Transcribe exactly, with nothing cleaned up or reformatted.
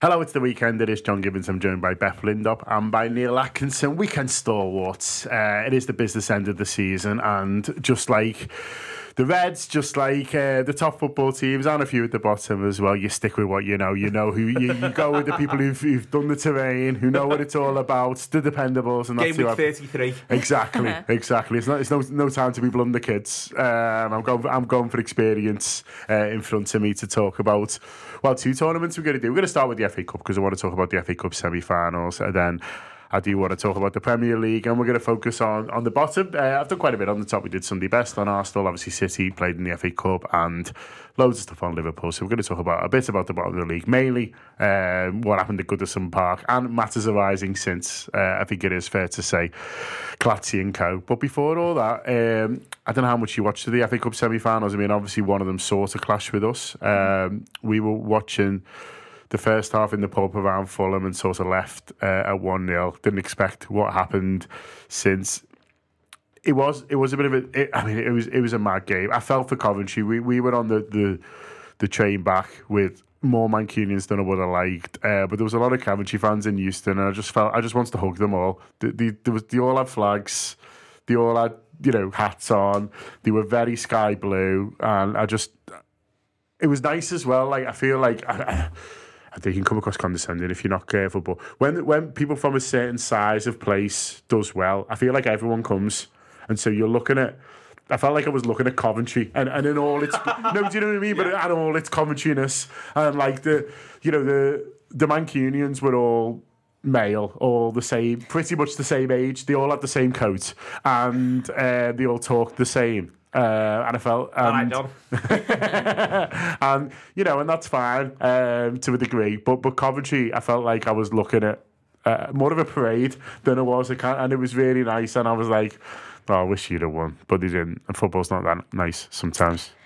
Hello, it's the weekend. It is John Gibbons. I'm joined by Beth Lindop and by Neil Atkinson. Weekend stalwarts. Uh, it is the business end of the season, and just like the Reds, just like uh, the top football teams, and a few at the bottom as well, you stick with what you know. You know who you, you go with the people who've, who've done the terrain, who know what it's all about, the dependables, and that's Game week who I- thirty-three. Exactly, exactly. It's not. It's no no time to be blunder, kids. Um, I'm going. I'm going for experience uh, in front of me to talk about. Well, two tournaments we're going to do. We're going to start with the F A Cup because I want to talk about the F A Cup semi-finals, and then I do want to talk about the Premier League, and we're going to focus on on the bottom. Uh, I've done quite a bit on the top. We did Sunday Best on Arsenal, obviously City played in the F A Cup, and loads of stuff on Liverpool. So we're going to talk about a bit about the bottom of the league, mainly um, what happened at Goodison Park, and matters arising since. Uh, I think it is fair to say, Clatzy and co. But before all that, um, I don't know how much you watched the F A Cup semi-finals. I mean, obviously one of them sort of clashed with us. Um, we were watching the first half in the pub around Fulham and sort of left uh, at one nil. Didn't expect what happened since. It was it was a bit of a. It, I mean, it was it was a mad game. I felt for Coventry. We we were on the the, the train back with more Mancunians than I would have liked. Uh, but there was a lot of Coventry fans in Euston, and I just felt I just wanted to hug them all. The, the, there was, they all had flags. They all had, you know, hats on. They were very sky blue, and I just. It was nice as well. Like I feel like. I, I think you can come across condescending if you're not careful, but when when people from a certain size of place does well, I feel like everyone comes, and so you're looking at. I felt like I was looking at Coventry, and, and in all its no, do you know what I mean? But in all its Coventryness, and like the you know the the Mancunians were all male, all the same, pretty much the same age. They all had the same coat, and uh, they all talked the same. Uh, and I felt, and, and you know, and that's fine um, to a degree. But but Coventry, I felt like I was looking at uh, more of a parade than it was, a can- and it was really nice. And I was like, oh, I wish you'd have won, but they didn't. And football's not that nice sometimes.